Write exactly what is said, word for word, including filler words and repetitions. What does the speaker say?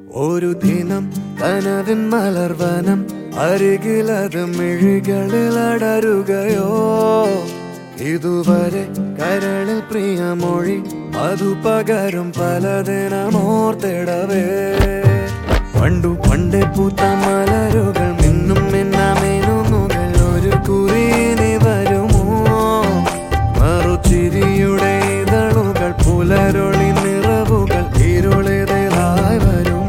ഒരു ദിനം കനവിൻ മലർവനം അരികിലത് മിഴികളിൽ അടരുകയോ ഇതുവരെ കരളിൽ പ്രിയമൊഴി അതു പകരും പലതിനമോർത്തിടവേ പണ്ടു പണ്ടേ പൂത്ത മലരുകൾ